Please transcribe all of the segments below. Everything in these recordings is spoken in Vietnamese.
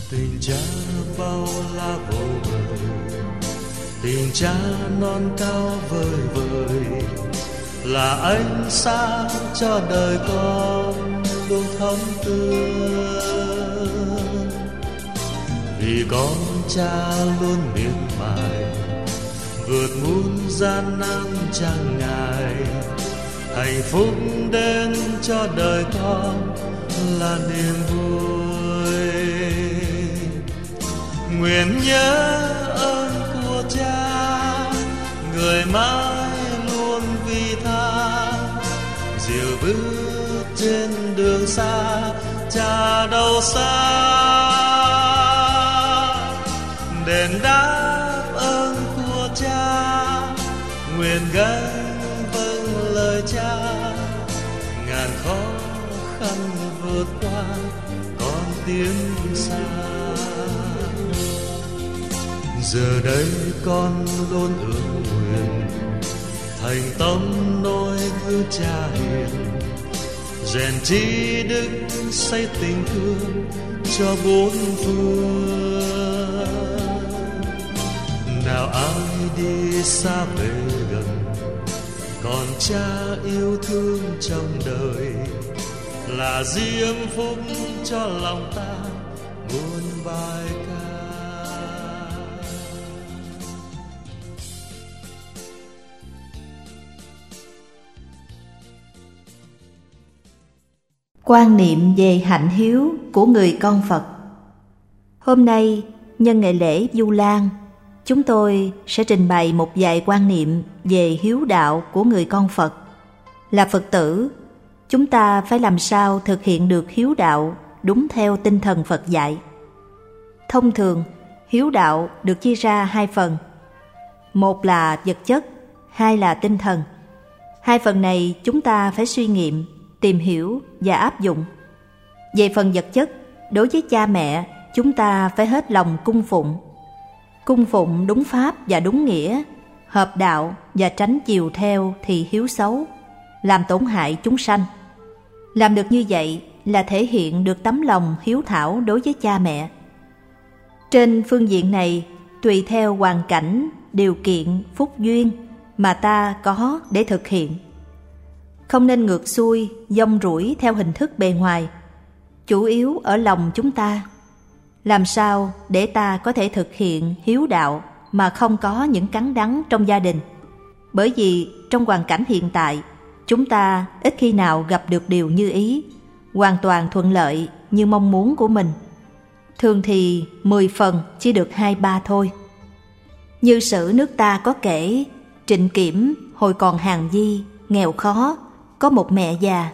Tình cha bao la vô bờ, tình cha non cao vời vời, là ánh sáng cho đời con luôn thấm tươi. Vì con cha luôn miệt mài vượt muôn gian nan chẳng ngại, hạnh phúc đến cho đời con là niềm vui. Nguyện nhớ ơn của cha, người mãi luôn vì tha, dìu bước trên đường xa, cha đâu xa. Đền đáp ơn của cha, nguyện gánh vâng lời cha, ngàn khó khăn vượt qua con tiến xa. Giờ đây con luôn ước nguyện thành tâm nôi gương cha hiền, rèn trí đức xây tình thương cho bốn phương. Nào ai đi xa về gần, còn cha yêu thương trong đời, là diễm phúc cho lòng ta muôn bài ca. Quan niệm về hạnh hiếu của người con Phật. Hôm nay, nhân ngày lễ Vu Lan, chúng tôi sẽ trình bày một vài quan niệm về hiếu đạo của người con Phật. Là Phật tử, chúng ta phải làm sao thực hiện được hiếu đạo đúng theo tinh thần Phật dạy. Thông thường, hiếu đạo được chia ra hai phần. Một là vật chất, hai là tinh thần. Hai phần này chúng ta phải suy nghiệm, tìm hiểu và áp dụng. Về phần vật chất, đối với cha mẹ, chúng ta phải hết lòng cung phụng. Cung phụng đúng pháp và đúng nghĩa, hợp đạo và tránh chiều theo thì hiếu xấu, làm tổn hại chúng sanh. Làm được như vậy là thể hiện được tấm lòng hiếu thảo đối với cha mẹ. Trên phương diện này, tùy theo hoàn cảnh, điều kiện, phúc duyên mà ta có để thực hiện. Không nên ngược xuôi, dông rủi theo hình thức bề ngoài. Chủ yếu ở lòng chúng ta. Làm sao để ta có thể thực hiện hiếu đạo mà không có những cắn đắng trong gia đình? Bởi vì trong hoàn cảnh hiện tại, chúng ta ít khi nào gặp được điều như ý, hoàn toàn thuận lợi như mong muốn của mình. Thường thì 10 phần chỉ được 2-3 thôi. Như sử nước ta có kể, Trịnh Kiểm hồi còn hàng di, nghèo khó, có một mẹ già.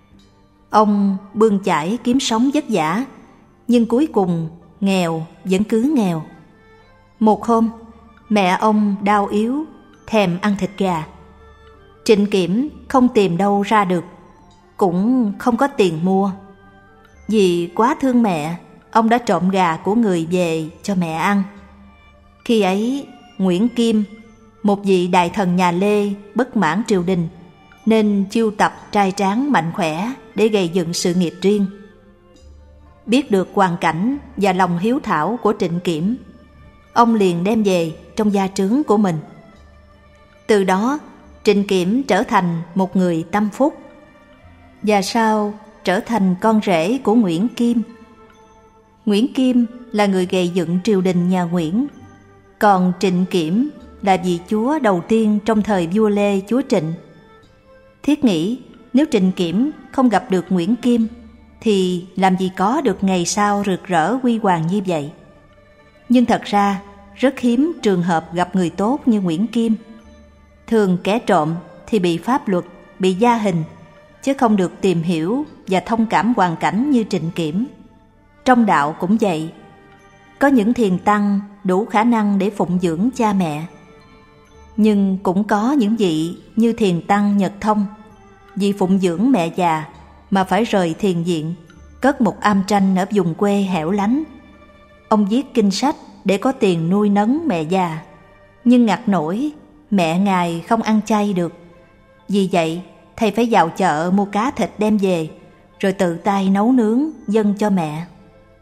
Ông bươn chải kiếm sống vất vả, nhưng cuối cùng nghèo vẫn cứ nghèo. Một hôm, mẹ ông đau yếu, thèm ăn thịt gà. Trịnh Kiểm không tìm đâu ra được, cũng không có tiền mua. Vì quá thương mẹ, ông đã trộm gà của người về cho mẹ ăn. Khi ấy, Nguyễn Kim, một vị đại thần nhà Lê bất mãn triều đình, nên chiêu tập trai tráng mạnh khỏe để gây dựng sự nghiệp riêng. Biết được hoàn cảnh và lòng hiếu thảo của Trịnh Kiểm, ông liền đem về trong gia trướng của mình. Từ đó, Trịnh Kiểm trở thành một người tâm phúc, và sau trở thành con rể của Nguyễn Kim. Nguyễn Kim là người gây dựng triều đình nhà Nguyễn, còn Trịnh Kiểm là vị chúa đầu tiên trong thời vua Lê chúa Trịnh. Thiết nghĩ nếu Trịnh Kiểm không gặp được Nguyễn Kim thì làm gì có được ngày sau rực rỡ huy hoàng như vậy. Nhưng thật ra rất hiếm trường hợp gặp người tốt như Nguyễn Kim. Thường kẻ trộm thì bị pháp luật, bị gia hình, chứ không được tìm hiểu và thông cảm hoàn cảnh như Trịnh Kiểm. Trong đạo cũng vậy. Có những thiền tăng đủ khả năng để phụng dưỡng cha mẹ, nhưng cũng có những vị như thiền tăng Nhật Thông, vì phụng dưỡng mẹ già mà phải rời thiền viện, cất một am tranh ở vùng quê hẻo lánh. Ông viết kinh sách để có tiền nuôi nấng mẹ già, nhưng ngặt nổi mẹ ngài không ăn chay được. Vì vậy thầy phải vào chợ mua cá thịt đem về, rồi tự tay nấu nướng dâng cho mẹ.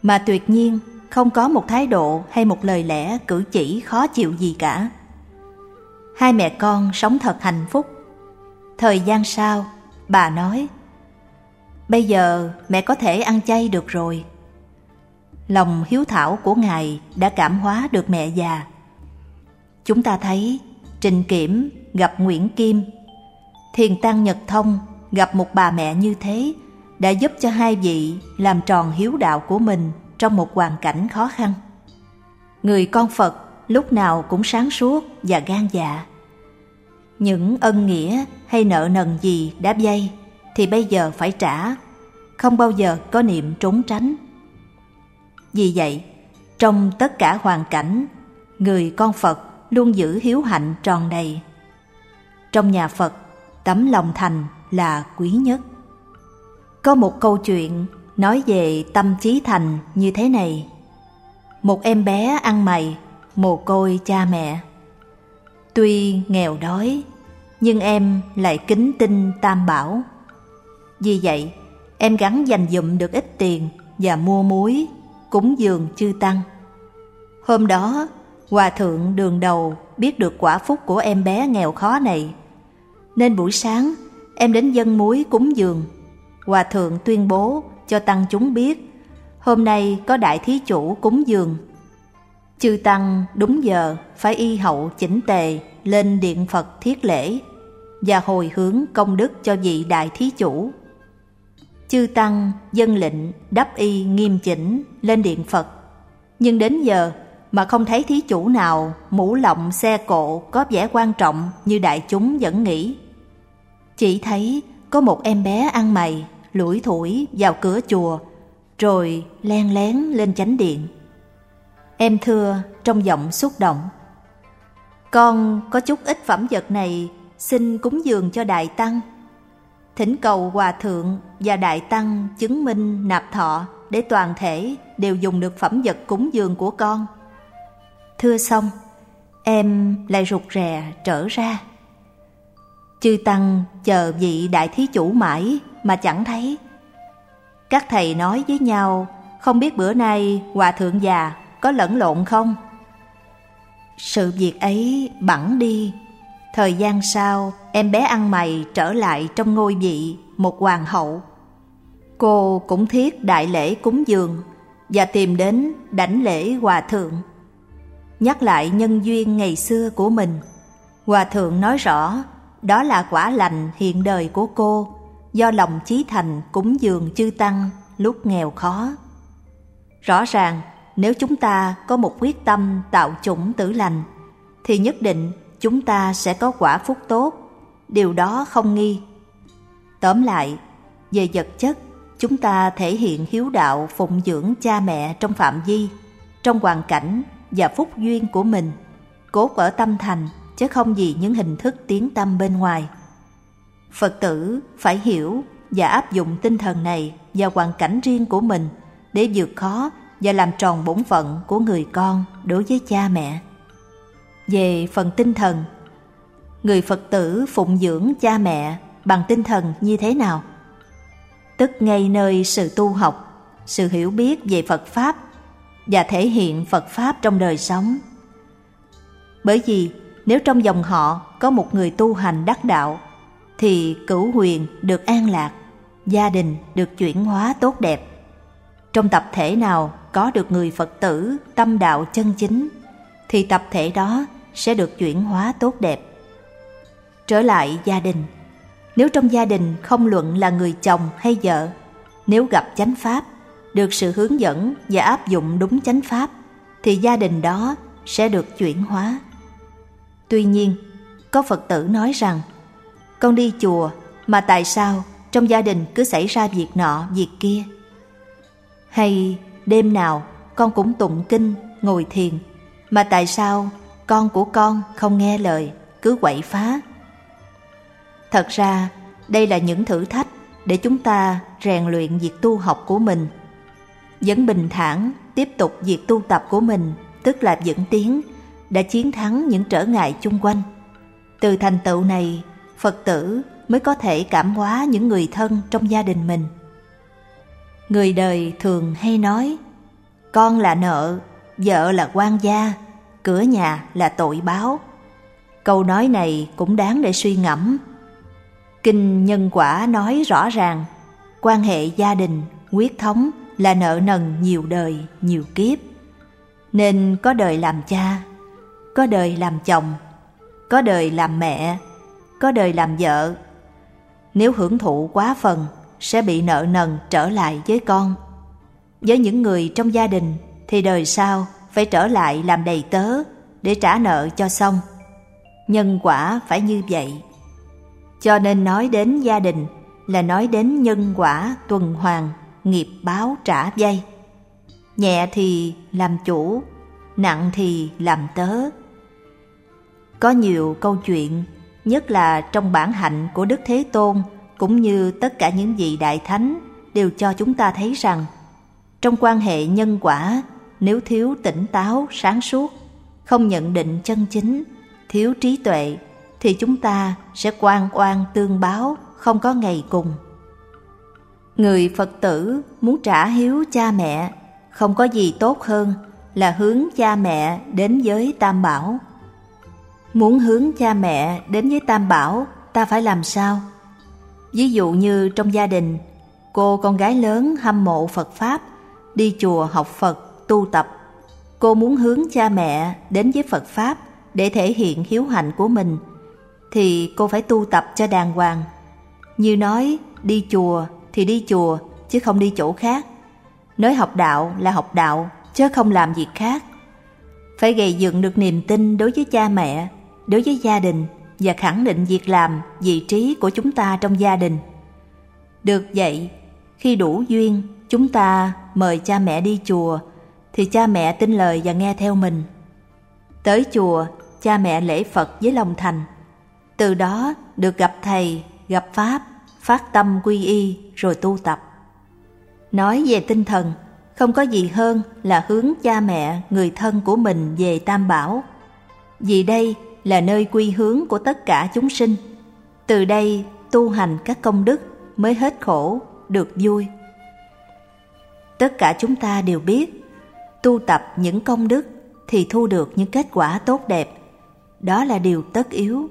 mà tuyệt nhiên không có một thái độ hay một lời lẽ cử chỉ khó chịu gì cả. Hai mẹ con sống thật hạnh phúc. Thời gian sau, bà nói: "Bây giờ mẹ có thể ăn chay được rồi." Lòng hiếu thảo của Ngài đã cảm hóa được mẹ già. Chúng ta thấy Trình Kiểm gặp Nguyễn Kim, Thiền Tăng Nhật Thông gặp một bà mẹ như thế đã giúp cho hai vị làm tròn hiếu đạo của mình trong một hoàn cảnh khó khăn. Người con Phật lúc nào cũng sáng suốt và gan dạ. Những ân nghĩa hay nợ nần gì đã vay thì bây giờ phải trả, không bao giờ có niệm trốn tránh. Vì vậy, trong tất cả hoàn cảnh, người con Phật luôn giữ hiếu hạnh tròn đầy. Trong nhà Phật, tấm lòng thành là quý nhất. Có một câu chuyện nói về tâm trí thành như thế này. Một em bé ăn mày, mồ côi cha mẹ. Tuy nghèo đói, nhưng em lại kính tin Tam Bảo. Vì vậy, em gắng dành dụm được ít tiền và mua muối, cúng dường chư Tăng. Hôm đó, Hòa thượng Đường Đầu biết được quả phúc của em bé nghèo khó này, nên buổi sáng em đến dâng muối cúng dường. Hòa thượng tuyên bố cho tăng chúng biết hôm nay có đại thí chủ cúng dường. Chư Tăng đúng giờ phải y hậu chỉnh tề lên điện Phật thiết lễ và hồi hướng công đức cho vị đại thí chủ. Chư Tăng dân lệnh đắp y nghiêm chỉnh lên điện Phật, nhưng đến giờ mà không thấy thí chủ nào mũ lọng xe cộ có vẻ quan trọng như đại chúng vẫn nghĩ. Chỉ thấy có một em bé ăn mày lủi thủi vào cửa chùa rồi len lén lên chánh điện. Em thưa trong giọng xúc động: "Con có chút ít phẩm vật này xin cúng dường cho Đại Tăng. Thỉnh cầu Hòa Thượng và Đại Tăng chứng minh nạp thọ để toàn thể đều dùng được phẩm vật cúng dường của con." Thưa xong, em lại rụt rè trở ra. Chư Tăng chờ vị đại thí chủ mãi mà chẳng thấy. Các thầy nói với nhau không biết bữa nay Hòa Thượng già có lẫn lộn không. Sự việc ấy bẵng đi. Thời gian sau, em bé ăn mày trở lại trong ngôi vị một hoàng hậu. Cô cũng thiết đại lễ cúng dường và tìm đến đảnh lễ Hòa Thượng. Nhắc lại nhân duyên ngày xưa của mình, Hòa Thượng nói rõ đó là quả lành hiện đời của cô do lòng chí thành cúng dường chư Tăng lúc nghèo khó. Rõ ràng nếu chúng ta có một quyết tâm tạo chủng tử lành thì nhất định chúng ta sẽ có quả phúc tốt, điều đó không nghi. Tóm lại, về vật chất, chúng ta thể hiện hiếu đạo phụng dưỡng cha mẹ trong phạm vi, trong hoàn cảnh và phúc duyên của mình, cốt ở tâm thành chứ không vì những hình thức tiếng tăm bên ngoài. Phật tử phải hiểu và áp dụng tinh thần này vào hoàn cảnh riêng của mình để vượt khó và làm tròn bổn phận của người con đối với cha mẹ. Về phần tinh thần, người Phật tử phụng dưỡng cha mẹ bằng tinh thần như thế nào? Tức ngay nơi sự tu học, sự hiểu biết về Phật Pháp và thể hiện Phật Pháp trong đời sống. Bởi vì nếu trong dòng họ có một người tu hành đắc đạo thì cửu huyền được an lạc, gia đình được chuyển hóa tốt đẹp. Trong tập thể nào có được người Phật tử tâm đạo chân chính thì tập thể đó sẽ được chuyển hóa tốt đẹp. Trở lại gia đình, nếu trong gia đình không luận là người chồng hay vợ, nếu gặp chánh pháp, được sự hướng dẫn và áp dụng đúng chánh pháp thì gia đình đó sẽ được chuyển hóa. Tuy nhiên, có Phật tử nói rằng con đi chùa mà tại sao trong gia đình cứ xảy ra việc nọ việc kia? Hay đêm nào con cũng tụng kinh, ngồi thiền mà tại sao con của con không nghe lời, cứ quậy phá? Thật ra đây là những thử thách để chúng ta rèn luyện việc tu học của mình. Vẫn bình thản tiếp tục việc tu tập của mình, tức là vững tiến, đã chiến thắng những trở ngại chung quanh. Từ thành tựu này, Phật tử mới có thể cảm hóa những người thân trong gia đình mình. Người đời thường hay nói, con là nợ, vợ là quan gia, cửa nhà là tội báo. Câu nói này cũng đáng để suy ngẫm. Kinh Nhân Quả nói rõ ràng, quan hệ gia đình, huyết thống là nợ nần nhiều đời, nhiều kiếp. Nên có đời làm cha, có đời làm chồng, có đời làm mẹ, có đời làm vợ. Nếu hưởng thụ quá phần, sẽ bị nợ nần trở lại với con. Với những người trong gia đình thì đời sau phải trở lại làm đầy tớ để trả nợ cho xong. Nhân quả phải như vậy. Cho nên nói đến gia đình là nói đến nhân quả tuần hoàn, nghiệp báo trả vay. Nhẹ thì làm chủ, nặng thì làm tớ. Có nhiều câu chuyện, nhất là trong bản hạnh của Đức Thế Tôn cũng như tất cả những vị đại thánh, đều cho chúng ta thấy rằng trong quan hệ nhân quả, nếu thiếu tỉnh táo, sáng suốt, không nhận định chân chính, thiếu trí tuệ, thì chúng ta sẽ oan oan tương báo, không có ngày cùng. Người Phật tử muốn trả hiếu cha mẹ, không có gì tốt hơn là hướng cha mẹ đến với Tam Bảo. Muốn hướng cha mẹ đến với Tam Bảo, ta phải làm sao? Ví dụ như trong gia đình, cô con gái lớn hâm mộ Phật Pháp, đi chùa học Phật, tu tập. Cô muốn hướng cha mẹ đến với Phật Pháp để thể hiện hiếu hạnh của mình, thì cô phải tu tập cho đàng hoàng. Như nói đi chùa thì đi chùa, chứ không đi chỗ khác. Nói học đạo là học đạo, chứ không làm việc khác. Phải gây dựng được niềm tin đối với cha mẹ, đối với gia đình, và khẳng định việc làm, vị trí của chúng ta trong gia đình. Được vậy, khi đủ duyên, chúng ta mời cha mẹ đi chùa, thì cha mẹ tin lời và nghe theo mình. Tới chùa, cha mẹ lễ Phật với lòng thành. Từ đó được gặp Thầy, gặp Pháp, phát tâm quy y rồi tu tập. Nói về tinh thần, không có gì hơn là hướng cha mẹ, người thân của mình về Tam Bảo. Vì đây là nơi quy hướng của tất cả chúng sinh. Từ đây tu hành các công đức mới hết khổ, được vui. Tất cả chúng ta đều biết, tu tập những công đức thì thu được những kết quả tốt đẹp. Đó là điều tất yếu.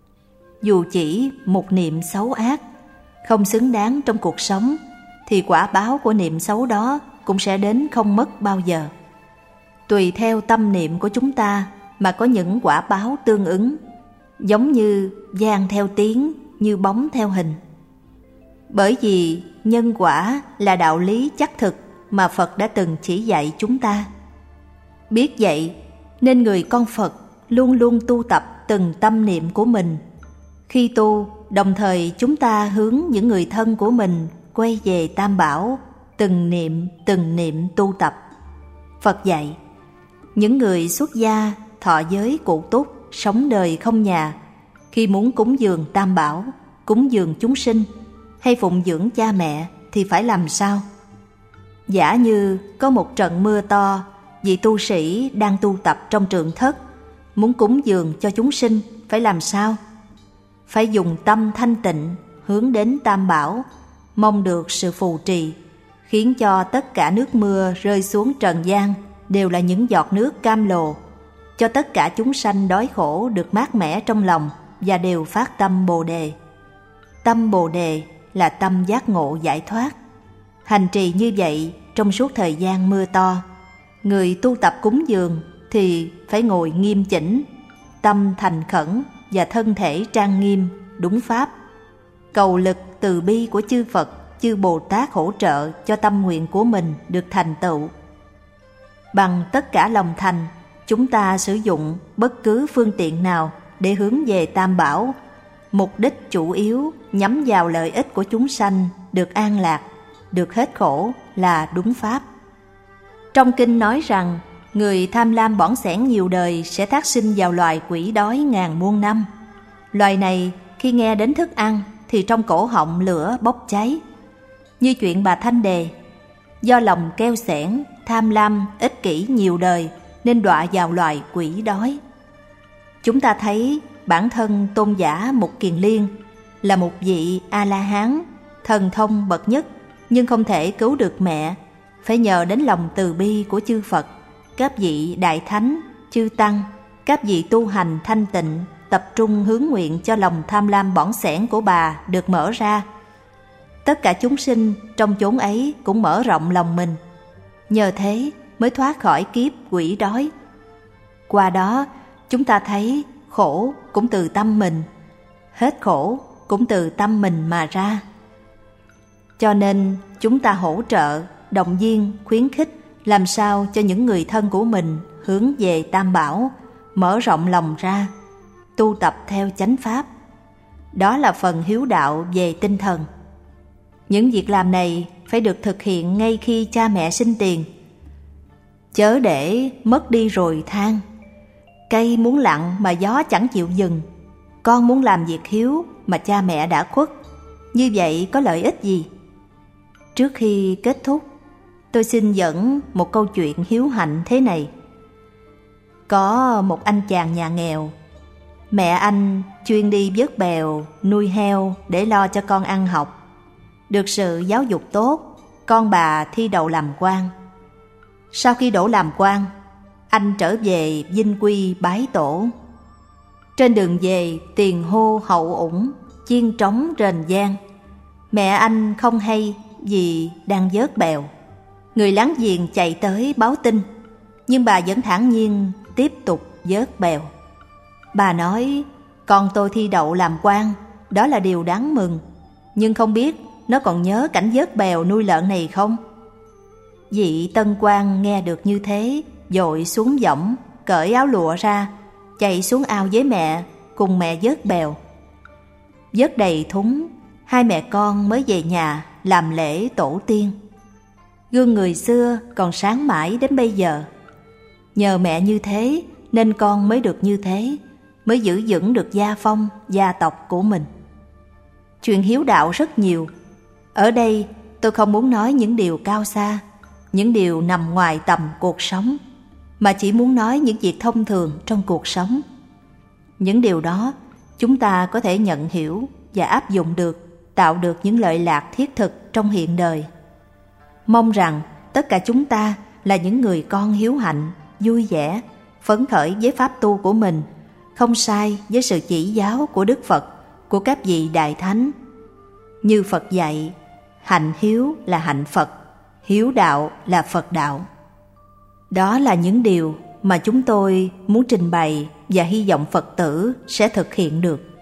Dù chỉ một niệm xấu ác, không xứng đáng trong cuộc sống, thì quả báo của niệm xấu đó cũng sẽ đến không mất bao giờ. Tùy theo tâm niệm của chúng ta mà có những quả báo tương ứng, giống như vang theo tiếng, như bóng theo hình. Bởi vì nhân quả là đạo lý chắc thực mà Phật đã từng chỉ dạy chúng ta. Biết vậy nên người con Phật luôn luôn tu tập từng tâm niệm của mình. Khi tu, đồng thời chúng ta hướng những người thân của mình quay về Tam Bảo, từng niệm tu tập. Phật dạy, những người xuất gia, thọ giới cụ túc, sống đời không nhà, khi muốn cúng dường Tam Bảo, cúng dường chúng sinh hay phụng dưỡng cha mẹ thì phải làm sao? Giả như có một trận mưa to, vị tu sĩ đang tu tập trong trượng thất, muốn cúng dường cho chúng sinh phải làm sao? Phải dùng tâm thanh tịnh hướng đến Tam Bảo, mong được sự phù trì, khiến cho tất cả nước mưa rơi xuống trần gian đều là những giọt nước cam lồ, cho tất cả chúng sanh đói khổ được mát mẻ trong lòng và đều phát tâm Bồ Đề. Tâm Bồ Đề là tâm giác ngộ giải thoát. Hành trì như vậy trong suốt thời gian mưa to. Người tu tập cúng dường thì phải ngồi nghiêm chỉnh, tâm thành khẩn và thân thể trang nghiêm, đúng pháp. Cầu lực từ bi của chư Phật, chư Bồ Tát hỗ trợ cho tâm nguyện của mình được thành tựu. Bằng tất cả lòng thành, chúng ta sử dụng bất cứ phương tiện nào để hướng về Tam Bảo. Mục đích chủ yếu nhắm vào lợi ích của chúng sanh được an lạc, được hết khổ là đúng pháp. Trong kinh nói rằng, người tham lam bỏng sẻn nhiều đời sẽ thác sinh vào loài quỷ đói ngàn muôn năm. Loài này khi nghe đến thức ăn thì trong cổ họng lửa bốc cháy. Như chuyện bà Thanh Đề, do lòng keo sẻn, tham lam, ích kỷ nhiều đời nên đọa vào loài quỷ đói. Chúng ta thấy bản thân Tôn giả Mục Kiền Liên là một vị A-la-hán, thần thông bậc nhất, nhưng không thể cứu được mẹ, phải nhờ đến lòng từ bi của chư Phật, các vị Đại Thánh, chư Tăng, các vị tu hành thanh tịnh, tập trung hướng nguyện cho lòng tham lam bỏng sẻn của bà được mở ra. Tất cả chúng sinh trong chốn ấy cũng mở rộng lòng mình, nhờ thế mới thoát khỏi kiếp quỷ đói. Qua đó, chúng ta thấy khổ cũng từ tâm mình, hết khổ cũng từ tâm mình mà ra. Cho nên chúng ta hỗ trợ, động viên, khuyến khích làm sao cho những người thân của mình hướng về Tam Bảo, mở rộng lòng ra, tu tập theo chánh pháp. Đó là phần hiếu đạo về tinh thần. Những việc làm này phải được thực hiện ngay khi cha mẹ sinh tiền. Chớ để mất đi rồi than, cây muốn lặng mà gió chẳng chịu dừng. Con muốn làm việc hiếu mà cha mẹ đã khuất, như vậy có lợi ích gì? Trước khi kết thúc, tôi xin dẫn một câu chuyện hiếu hạnh thế này. Có một anh chàng nhà nghèo, mẹ anh chuyên đi vớt bèo, nuôi heo để lo cho con ăn học. Được sự giáo dục tốt, con bà thi đậu làm quan. Sau khi đỗ làm quan, anh trở về Vinh Quy bái tổ. Trên đường về, tiền hô hậu ủng, chiên trống rền vang. Mẹ anh không hay vì đang vớt bèo. Người láng giềng chạy tới báo tin, nhưng bà vẫn thản nhiên tiếp tục vớt bèo. Bà nói, con tôi thi đậu làm quan, đó là điều đáng mừng, nhưng không biết nó còn nhớ cảnh vớt bèo nuôi lợn này không? Vị tân quan nghe được như thế, vội xuống võng, cởi áo lụa ra, chạy xuống ao với mẹ, cùng mẹ vớt bèo. Vớt đầy thúng, hai mẹ con mới về nhà làm lễ tổ tiên. Gương người xưa còn sáng mãi đến bây giờ. Nhờ mẹ như thế nên con mới được như thế, mới giữ vững được gia phong, gia tộc của mình. Chuyện hiếu đạo rất nhiều. Ở đây tôi không muốn nói những điều cao xa, những điều nằm ngoài tầm cuộc sống, mà chỉ muốn nói những việc thông thường trong cuộc sống. Những điều đó chúng ta có thể nhận hiểu và áp dụng được, tạo được những lợi lạc thiết thực trong hiện đời. Mong rằng tất cả chúng ta là những người con hiếu hạnh, vui vẻ, phấn khởi với pháp tu của mình, không sai với sự chỉ giáo của Đức Phật, của các vị Đại Thánh. Như Phật dạy, hạnh hiếu là hạnh Phật, hiếu đạo là Phật đạo. Đó là những điều mà chúng tôi muốn trình bày và hy vọng Phật tử sẽ thực hiện được.